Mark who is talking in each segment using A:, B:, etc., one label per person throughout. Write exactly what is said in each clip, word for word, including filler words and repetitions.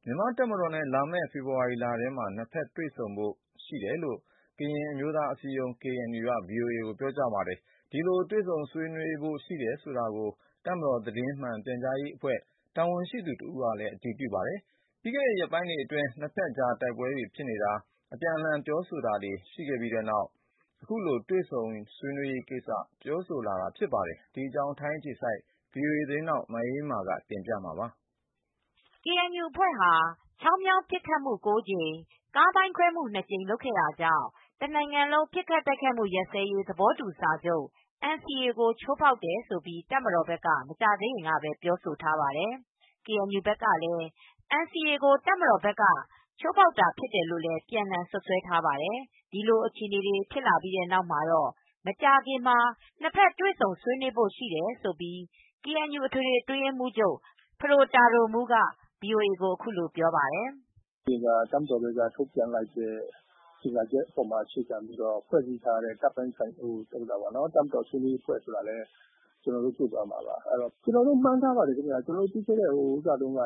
A: မြန်မာ့တပ်မတော်နဲ့လာမယ့်ဖေဖေါ်ဝါရီလထဲမှာနှစ်ဖက်တွေ့ဆုံဖို့ရှိတယ်လို့ကရင်အမျိုးသားအစည်းအရုံး ကေအန်ယူ က ဗွီအိုအေကိုပြောကြားပါတယ်။ ဒီလိုတွေ့ဆုံဆွေးနွေးဖို့ရှိတယ်ဆိုတာကို တပ်မတော်သတင်းမှန်ပြန်ကြားရေးအဖွဲ့တာဝန်ရှိသူတဦးကလည်းအတည်ပြုပါတယ်။ ပြီးခဲ့တဲ့ရက်ပိုင်းတွေအတွင်း နှစ်ဖက်ကြားတိုက်ပွဲတွေဖြစ်နေတာ အပြန်အလှန်ပြောဆိုတာတွေရှိခဲ့ပြီးတဲ့နောက် အခုလိုတွေ့ဆုံဆွေးနွေးရေးကိစ္စပြောဆိုလာတာဖြစ်ပါတယ်။ ဒီအကြောင်းထိုင်းအခြေစိုက် ဗွီအိုအေသတင်းထောက်မအေးအေးမာကတင်ပြမှာပါ
B: ။ ကေအန်ယူအဖွဲ့ဟာ ချောင်းမြောင်းပစ်ခတ်မူ ၉ ကြိမ် ကားမိုင်းခွဲမူ ၂ ကြိမ်လုပ်ခဲ့တာကြောင့် တနိုင်ငံလုံးပစ်ခတ်တိုက်ခိုက်မူရပ်စဲရေးသဘောတူစာချုပ် အန်စီအေ ကိုချိုးဖောက်တယ်လို့ တပ်မတော်ဘက်က မကြာသေးခင်ကပဲပြောဆိုထားပါတယ်။ ကေအန်ယူဘက်ကလည်း အန်စီအေ ကိုတပ်မတော်ဘက်က ချိုးဖောက်တာဖြစ်တယ်လို့လည်း ပြန်လှန်စွပ်စွဲထားပါတယ်။ ဒီလိုအခြေအနေတွေဖြစ်လာပြီးတဲ့နောက်မှာတော့ မကြာခင်မှာ နှစ်ဖက်တွေ့ဆုံဆွေးနွေးဖို့ရှိတယ်လို့ ကေအန်ယူအထွေထွေအတွင်းရေးမှူးချုပ် ဖဒိုတာဒိုမူးက ဗွီအိုအေကိုအခုလိုပြောပါတယ်။
C: "တပ်မတော်ဘက်ကထုတ်ပြန်လိုက်တဲ့ကြေညာချက်အပေါ်မှာအခြေခံပြီးဖွဲ့စည်းထားတဲ့တပ်ပိုင်းဆိုင်ရာတပ်မတော်ဆွေးနွေးရေးအဖွဲ့ဆိုတာလည်းကျနော်တို့တွေ့သွားမှာပါ။ ကျနော်တို့မှန်းထားပါတယ်။ ပြီးခဲ့တဲ့ ဇန်နဝါရီလ ၁၃ ရက်နေ့တုန်းက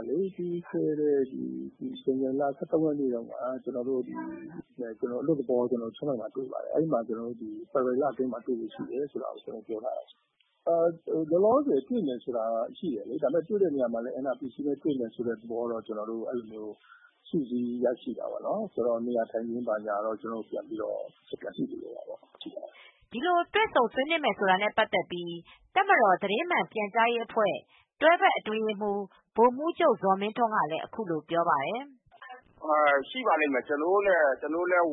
C: ကျနော်တို့အလွတ်သဘောချင်းမိုင်မှာတွေ့ပါတယ်။ အဲဒီမှာဖေဖေါ်ဝါရီလအတွင်းမှာတွေ့ဖို့ရှိတယ်ဆိုတာပြောထားတယ်။ လောလောဆယ်တွေ့မယ်ဆိုတာရှိတယ်။ ဒါပေမဲ့တွေ့တဲ့နေရာမှာလည်း အန်အာရ်ပီစီ နဲ့တွေ့မယ်ဆိုတဲ့သဘောတော့ကျနော်တို့စုစည်းရရှိတာပေါ့နော်။ ဆိုတော့နေရာထိုင်ခင်းဘာညာတော့ကျနော်တို့ပြန်ပြီးတော့ပြန်ညှိပြီးတော့ရှိပါတယ်။
B: " ဒီလိုတွေ့ဆုံဆွေးနွေးမယ်ဆိုတာနဲ့ပတ်သက်ပြီး တပ်မတော်သတင်းမှန်ပြန်ကြားရေးအဖွဲ့ တွဲဘက်အတွင်းရေးမှူး ဗိုလ်မှူးချုပ်ဇော်မင်းထွန်းကလည်းအခုလိုပြောပါတယ်။
D: "ရှိပါလိမ့်မယ် ကျနော်တို့လည်း အန်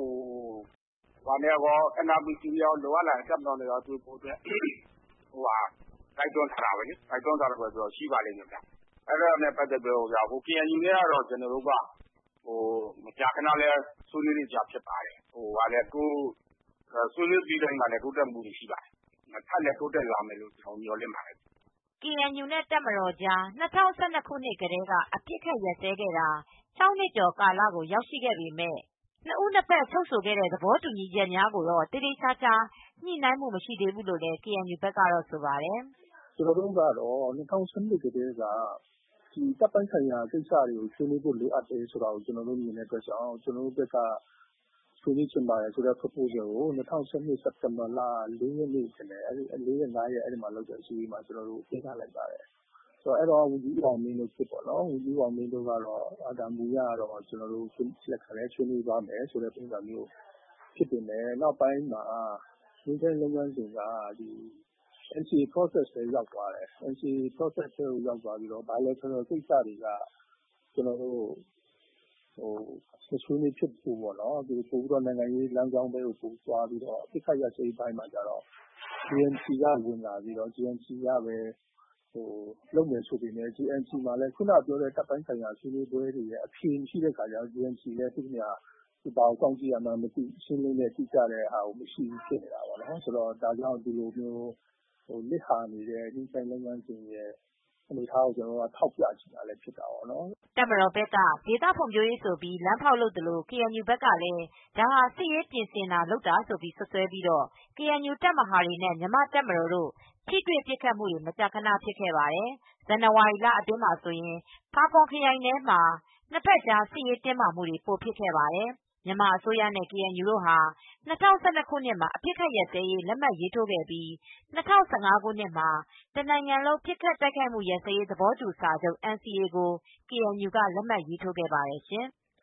D: အာရ်ပီစီရောလိုအပ်လာရင်တပ်မတော်နဲ့တွေ့ဖို့အတွက်တိုက်တွန်းထားတာပဲလေ။ တိုက်တွန်းထားတာရှိပါလိမ့်မယ်။ အဲဒါနဲ့ပတ်သက်ပြီး ကေအန်ယူနဲ့ကတော့ ကျနော်တို့ကမကြာခဏလည်းဆွေးနွေးနေကျဖြစ်ပါတယ်။ ဆွေးနွေးပြီးတိုင်းမှာလည်းတိုးတက်မူတွေရှိပါတယ်။ ထပ်လည်းတိုးတက်လာမယ်လို့ ကျနော်တို့မျှော်လင့်ပါတယ်။
B: " ကေအန်ယူနဲ့တပ်မတော်ကြား ၂၀၁၂ခုနှစ်ကတည်းက အပစ်အခတ်ရပ်စဲခဲ့တာ ၆နှစ်ကျော်ကာလကိုရောက်ရှိခဲ့ပေမဲ့ နှစ်ဦးနှစ်ဖက်ချုပ်ဆိုခဲ့တဲ့သဘောတူညီချက်များကိုတော့သေသေချာချာညှိနှိုင်းမူမရှိသေးဘူးလို့လည်း ကေအန်ယူဘက်ကတော့ဆိုပါတယ်
C: ။ "ကျနော်တို့ကတော့ ၂၀၁၂ကတည်းက တပ်ပိုင်းဆိုင်ရာကိစ္စတွေကိုဆွေးနွေးဖို့လိုအပ်တယ်ဆိုတာကိုကျနော်တို့မြင်တဲ့အတွက်ကြောင့် ကျနော်တို့ဘက်ကဆွေးနွေးချင်ပါတယ်ဆိုတဲ့ Proposal ကို ၂၀၁၂ စက်တင်ဘာလ ၄ ရက်နေ့ထင်တယ်။ ၄ ရက် ၅ ရက်မှာလုပ်တဲ့အစည်းအဝေးမှာကျနော်တို့တင်ပြလိုက်ပါတယ်။ အဲဒီတော့ ဝန်ကြီးဦးအောင်မင်းတို့ခေတ်ပေါ့နော် ဝန်ကြီးဦးအောင်မင်းတို့ကတော့မူအရတော့ကျနော်တို့လက်ခံတယ် ဆွေးနွေးသွားမယ်ဆိုတဲ့ပုံစံမျိုးဖြစ်ပေမယ့် နောက်ပိုင်းမှာငြိမ်းချမ်းရေးလုပ်ငန်းစဉ်က အန်စီအေ Process ထဲရောက်သွားတယ်။ အန်စီအေ Process ထဲရောက်သွားပြီးတော့ Bilateral ကိစ္စတွေက ကျနော်တို့မဆွေးနွေးဖြစ်ဘူးပေါ့နော်။ ပိုပြီးတော့နိုင်ငံရေးလမ်းကြောင်းထဲကိုပိုသွားပြီးတော့ အပစ်အခတ်ရပ်စဲရေးအပိုင်းမှာကျတော့ ဂျေအမ်စီ ကဝင်လာပြီးတော့ ဂျေအမ်စီ ကပဲလုပ်မယ်ဆိုပေမယ့် ဂျေအမ်စီ မှာလည်း ခုနပြောတဲ့တပ်ပိုင်းဆိုင်ရာဆွေးနွေးပွဲတွေရဲ့အဖြေမရှိတဲ့အခါကျတော့ ဂျေအမ်စီ လည်းသူ့ဘာကိုစောင့်ကြည့်ရမှန်းမသိ ရှင်းလင်းတဲ့တိကျတဲ့ဟာမရှိဘူးဖြစ်နေတာပေါ့နော်။ ဆိုတော့ဒါကြောင့်ဒီလိုမျိုးလစ်ဟာနေတဲ့ ငြိမ်းချမ်းရေးလုပ်ငန်းစဉ်ရဲ့အနေအထားကိုကျနော်တို့ကထောက်ပြချင်တာလည်းဖြစ်တာပေါ့နော်။
B: " တပ်မတော်ဘက်က ဒေသဖွံ့ဖြိုးရေးဆိုပြီးလမ်းဖောက်လုပ်သလို ကေအန်ယူဘက်ကလည်း ဒါဟာစစ်ရေးပြင်ဆင်တာလုပ်တာဆိုပြီးစွပ်စွဲပြီး ကေအန်ယူတပ်မဟာတွေနဲ့ မြန်မာ့တပ်မတော်တို့ ထိတွေ့ပစ်ခတ်မူတွေမကြာခဏဖြစ်ခဲ့ပါတယ်။ ဇန်နဝါရီလအတွင်းမှာဆိုရင် ဖာပွန်ခရိုင်ထဲမှာ နှစ်ဖက်ကြားစစ်ရေးတင်းမာမူတွေပိုဖြစ်ခဲ့ပါတယ်။ မြန်မာအစိုးရနဲ့ ကေအန်ယူတို့ဟာ ၂၀၁၂ခုနှစ်မှာအပစ်အခတ်ရပ်စဲရေးလက်မှတ်ရေးထိုးခဲ့ပြီး ၂၀၁၅ခုနှစ်မှာ တနိုင်ငံလုံးပစ်ခတ်တိုက်ခိုက်မူရပ်စဲရေးသဘောတူစာချုပ် အန်စီအေ ကို ကေအန်ယူကလက်မှတ်ရေးထိုးခဲ့ပါတယ်ရှင်။